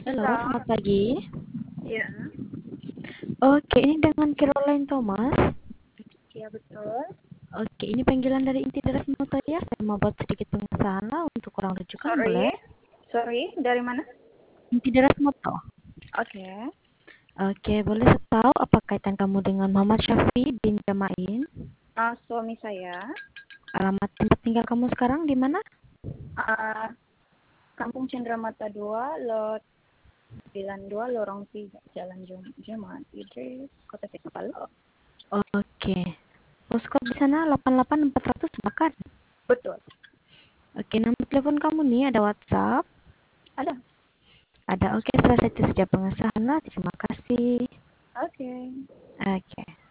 Halo, Bisa. selamat pagi. Iya. Oke, ini dengan Caroline Thomas. Iya, betul. Oke, ini panggilan dari Inti Deras Moto ya. Saya mau buat sedikit pengesahan lah untuk kurang rujukan, boleh? Sorry, dari mana? Inti Deras Moto. Oke. Oke, boleh saya tahu apa kaitan kamu dengan Muhammad Syafi bin Jamain? Suami saya, Alamat tempat tinggal kamu sekarang di mana? uh, Kampung Cendramata 2, Lot 92, Lorong 3, Jalan Jumat, Idris, Kota Tegal. Oke. Postcode di sana 88400 bahkan. Betul. Oke, nomor telepon kamu nih ada WhatsApp? Ada. Ada. Oke, selesai itu saja pengesahan lah. Terima kasih. Oke. Oke.